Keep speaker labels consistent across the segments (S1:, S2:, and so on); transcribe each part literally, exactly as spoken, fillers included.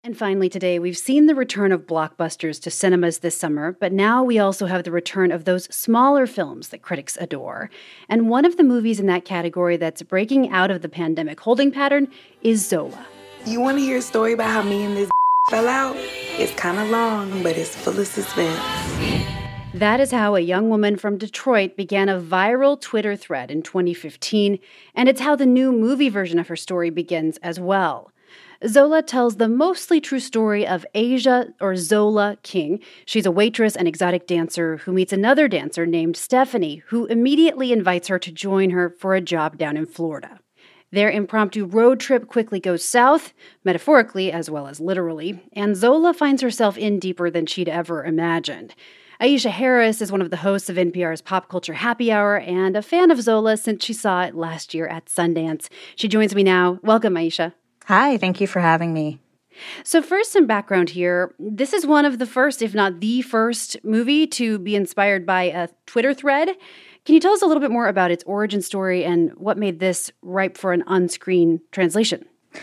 S1: And finally today, we've seen the return of blockbusters to cinemas this summer, but now we also have the return of those smaller films that critics adore. And one of the movies in that category that's breaking out of the pandemic holding pattern is Zola.
S2: You want to hear a story about how me and this fell out? It's kind of long, but it's full of suspense.
S1: That is how a young woman from Detroit began a viral Twitter thread in twenty fifteen, and it's how the new movie version of her story begins as well. Zola tells the mostly true story of Asia, or Zola, King. She's a waitress and exotic dancer who meets another dancer named Stephanie, who immediately invites her to join her for a job down in Florida. Their impromptu road trip quickly goes south, metaphorically as well as literally, and Zola finds herself in deeper than she'd ever imagined. Aisha Harris is one of the hosts of N P R's Pop Culture Happy Hour and a fan of Zola since she saw it last year at Sundance. She joins me now. Welcome, Aisha.
S3: Hi, thank you for having me.
S1: So first, some background here. This is one of the first, if not the first, movie to be inspired by a Twitter thread. Can you tell us a little bit more about its origin story and what made this ripe for an on-screen translation?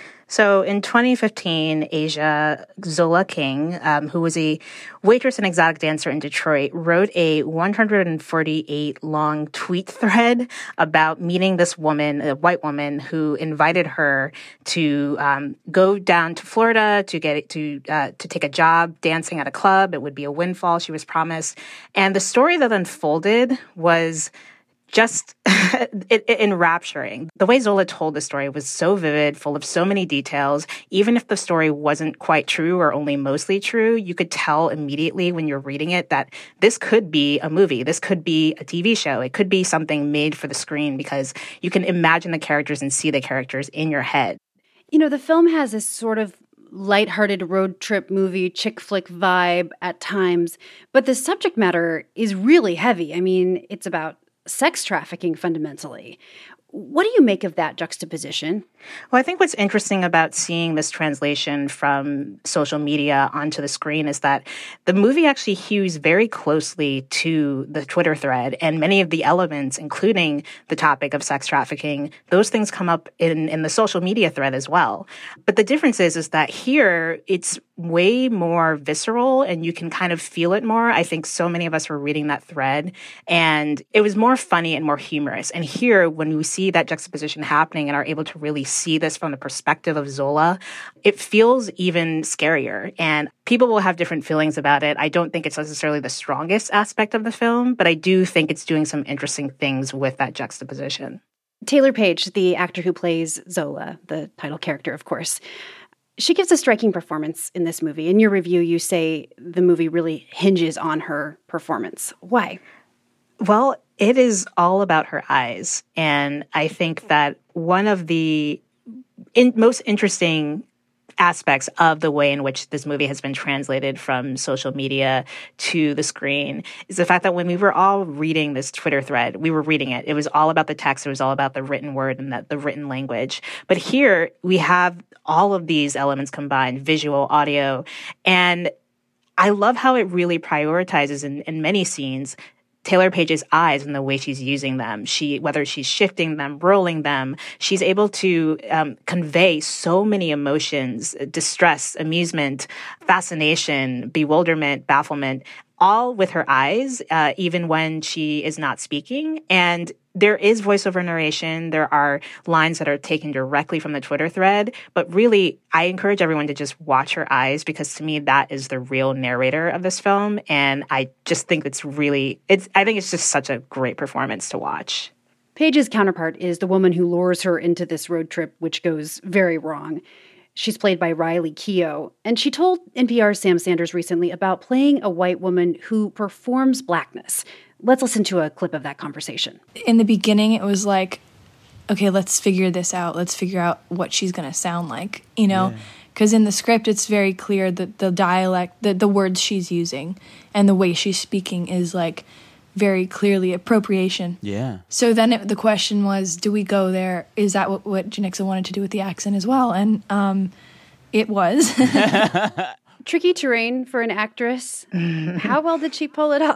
S3: So in twenty fifteen, Asia Zola King, um, who was a waitress and exotic dancer in Detroit, wrote a one hundred forty-eight long tweet thread about meeting this woman, a white woman, who invited her to um, go down to Florida to get to uh, to take a job dancing at a club. It would be a windfall, she was promised. And the story that unfolded was just it, it enrapturing. The way Zola told the story was so vivid, full of so many details. Even if the story wasn't quite true or only mostly true, you could tell immediately when you're reading it that this could be a movie. This could be a T V show. It could be something made for the screen because you can imagine the characters and see the characters in your head.
S1: You know, the film has this sort of lighthearted road trip movie, chick flick vibe at times, but the subject matter is really heavy. I mean, it's about sex trafficking fundamentally. What do you make of that juxtaposition?
S3: Well, I think what's interesting about seeing this translation from social media onto the screen is that the movie actually hews very closely to the Twitter thread, and many of the elements, including the topic of sex trafficking, those things come up in, in the social media thread as well. But the difference is, is that here it's way more visceral and you can kind of feel it more. I think so many of us were reading that thread and it was more funny and more humorous. And here, when we see that juxtaposition happening and are able to really see this from the perspective of Zola, it feels even scarier. And people will have different feelings about it. I don't think it's necessarily the strongest aspect of the film, but I do think it's doing some interesting things with that juxtaposition.
S1: Taylor Page, the actor who plays Zola, the title character, of course, she gives a striking performance in this movie. In your review, you say the movie really hinges on her performance. Why?
S3: Well, it is all about her eyes. And I think that one of the in, most interesting aspects of the way in which this movie has been translated from social media to the screen is the fact that when we were all reading this Twitter thread, we were reading it. It was all about the text. It was all about the written word and the, the written language. But here we have all of these elements combined, visual, audio, and I love how it really prioritizes in, in many scenes Taylor Page's eyes and the way she's using them. She, whether she's shifting them, rolling them, she's able to um, convey so many emotions: distress, amusement, fascination, bewilderment, bafflement, all with her eyes, uh, even when she is not speaking. And there is voiceover narration. There are lines that are taken directly from the Twitter thread. But really, I encourage everyone to just watch her eyes because to me, that is the real narrator of this film. And I just think it's really, it's. I think it's just such a great performance to watch.
S1: Paige's counterpart is the woman who lures her into this road trip, which goes very wrong. She's played by Riley Keough, and she told N P R's Sam Sanders recently about playing a white woman who performs blackness. Let's listen to a clip of that conversation.
S4: In the beginning, it was like, okay, let's figure this out. Let's figure out what she's going to sound like, you know? Because yeah. in the script, it's very clear that the dialect, the, the words she's using and the way she's speaking is like very clearly appropriation.
S5: Yeah.
S4: So then it, the question was, do we go there? Is that what, what Janixa wanted to do with the accent as well? And um, it was.
S1: Tricky terrain for an actress. How well did she pull it off?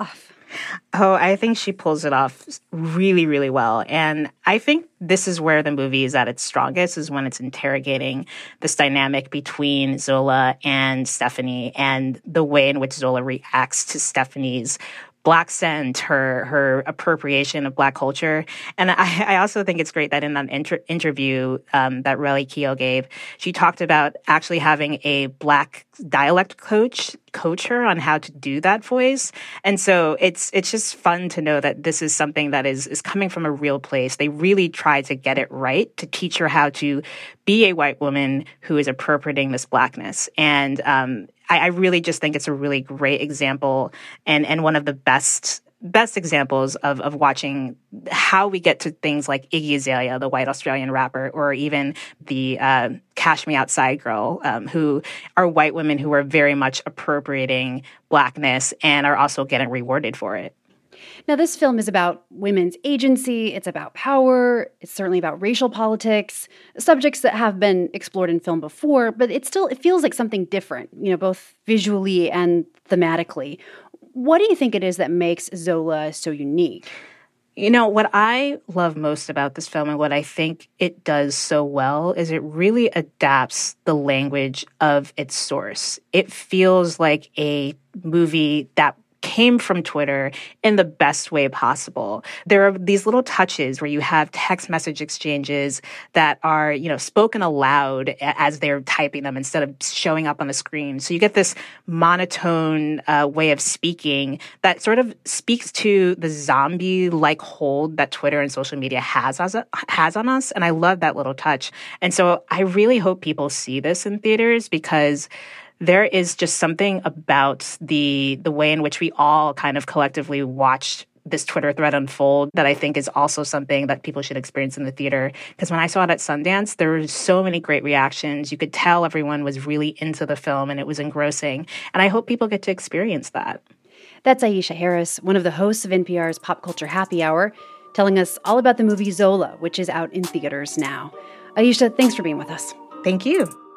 S3: Oh, I think she pulls it off really, really well. And I think this is where the movie is at its strongest, is when it's interrogating this dynamic between Zola and Stephanie and the way in which Zola reacts to Stephanie's Black scent, her her appropriation of Black culture. And I, I also think it's great that in that inter- interview um, that Relly Keough gave, she talked about actually having a Black dialect coach coach her on how to do that voice. And so it's it's just fun to know that this is something that is is coming from a real place. They really try to get it right, to teach her how to be a white woman who is appropriating this Blackness. And um, I, I really just think it's a really great example and and one of the best best examples of, of watching how we get to things like Iggy Azalea, the white Australian rapper, or even the uh, Cash Me Outside girl, um, who are white women who are very much appropriating Blackness and are also getting rewarded for it.
S1: Now, this film is about women's agency. It's about power. It's certainly about racial politics, subjects that have been explored in film before, but it still it feels like something different, you know, both visually and thematically. What do you think it is that makes Zola so unique?
S3: You know, what I love most about this film and what I think it does so well is it really adapts the language of its source. It feels like a movie that came from Twitter in the best way possible. There are these little touches where you have text message exchanges that are, you know, spoken aloud as they're typing them instead of showing up on the screen. So you get this monotone uh, way of speaking that sort of speaks to the zombie-like hold that Twitter and social media has, as a, has on us. And I love that little touch. And so I really hope people see this in theaters, because there is just something about the the way in which we all kind of collectively watched this Twitter thread unfold that I think is also something that people should experience in the theater. Because when I saw it at Sundance, there were so many great reactions. You could tell everyone was really into the film and it was engrossing. And I hope people get to experience that.
S1: That's Aisha Harris, one of the hosts of N P R's Pop Culture Happy Hour, telling us all about the movie Zola, which is out in theaters now. Aisha, thanks for being with us.
S3: Thank you.